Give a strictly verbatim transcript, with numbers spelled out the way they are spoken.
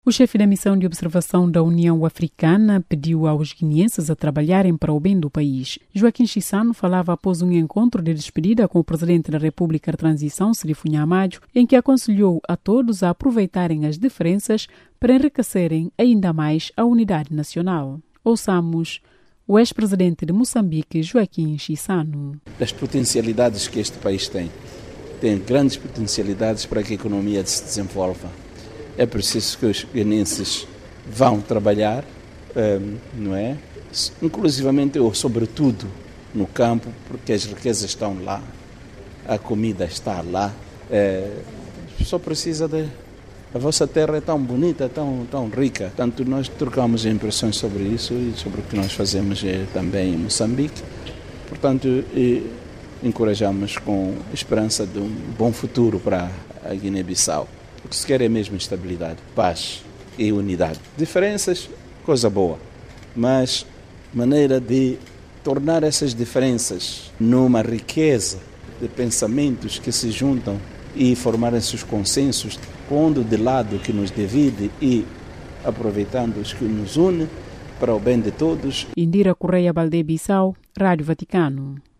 O chefe da missão de observação da União Africana pediu aos guineenses a trabalharem para o bem do país. Joaquim Chissano falava após um encontro de despedida com o presidente da República de Transição, Sirifo Nhamadio, em que aconselhou a todos a aproveitarem as diferenças para enriquecerem ainda mais a unidade nacional. Ouçamos o ex-presidente de Moçambique, Joaquim Chissano. Das potencialidades que este país tem. Tem grandes potencialidades para que a economia se desenvolva. É preciso que os guineenses vão trabalhar, não é? Inclusivamente ou sobretudo no campo, porque as riquezas estão lá, a comida está lá. É, só precisa de... A vossa terra é tão bonita, tão, tão rica. Portanto, nós trocamos impressões sobre isso e sobre o que nós fazemos também em Moçambique. Portanto, e encorajamos com esperança de um bom futuro para a Guiné-Bissau. O que se quer é mesmo estabilidade, paz e unidade. Diferenças, coisa boa, mas maneira de tornar essas diferenças numa riqueza de pensamentos que se juntam e formarem seus consensos, pondo de lado o que nos divide e aproveitando os que nos une para o bem de todos. Indira Correia Balde, Bissau, Rádio Vaticano.